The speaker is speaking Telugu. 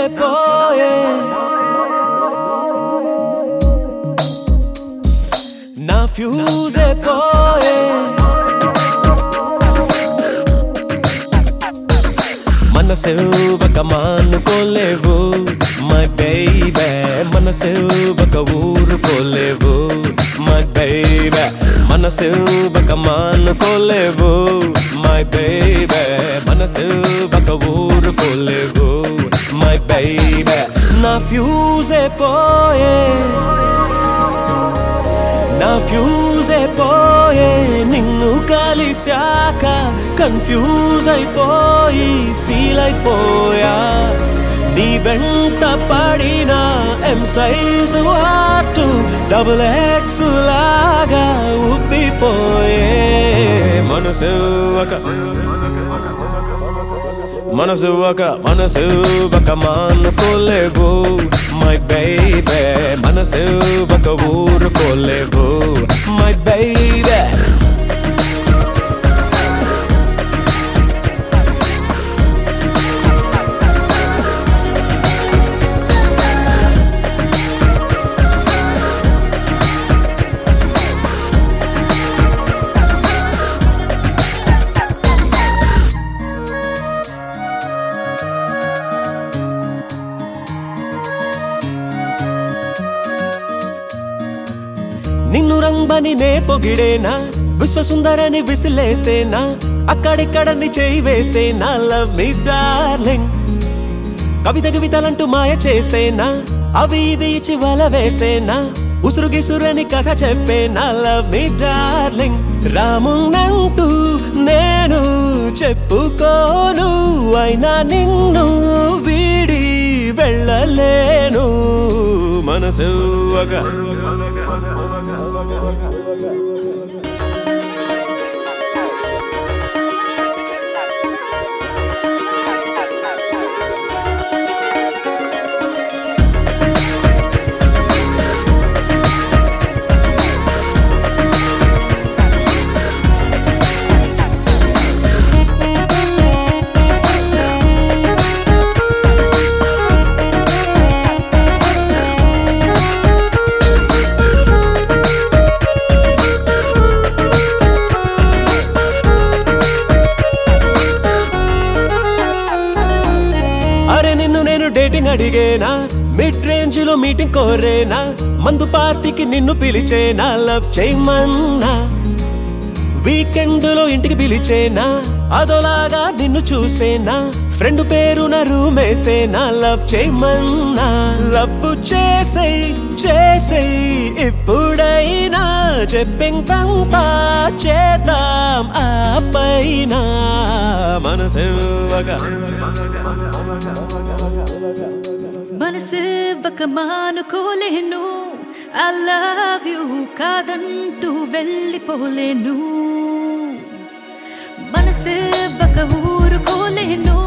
పోయే నా ఫ్యూజ్ పోయే మనసు ఒక మానుకోలేవు మై బేబీ మనసు ఒక ఊరుకోలేవు మై బేబీ మనసు ఒక మానుకోలేవు మై బేబీ మనసు ఒక ఊరుకోలేవు మై బేబీ నా ఫ్యూజ్ పోయే నా ఫ్యూజ్ పోయే నిన్ను కలిశాక కన్ఫ్యూజ్ అయిపోయి ఫీల్ అయిపోయా నీ వెంట పడిన M size heart double X లాగా ఉబ్బిపోయే మనసు ఒక మానుకోలేవు మై బేబీ మనసు ఒక ఊరుకోలేవు మై బేబీ నిన్ను రంబని నే పొగిడేనా విశ్వసుందరని విసిలేసేనా అక్కడిక్కడని చేయి వేసేనా లవ్ మీ డార్లింగ్ కవితలంటూ మాయ చేసేనా అవి ఇవి ఇచ్చి వల వేసేనా ఉసురుగిసురని కథ చెప్పేనా లవ్ మీ డార్లింగ్ రామున్నంటూ నేను చెప్పుకోను అయినా నిన్ను వీడి వెళ్ళలేను మనసు డేటింగ్ అడిగేనా మిడ్ రేంజ్ లో మీటింగ్ కోరేనా మందు పార్టీకి నిన్ను పిలిచేనా లవ్ చేయమన్నా వీకెండ్ లో ఇంటికి పిలిచేనా అదోలాగా నిన్ను చూసేనా ఫ్రెండ్ పేరున రూమేసేనా లవ్ చేయమన్నా లవ్ చేసేయ్ ఇప్పుడైనా చెప్పిందంతా చేద్దాం ఆ పైన మనసు ఒక మానుకోలేను I love you కాదంటూ వెళ్ళిపోలేను మనసే ఒక ఊరుకోలేను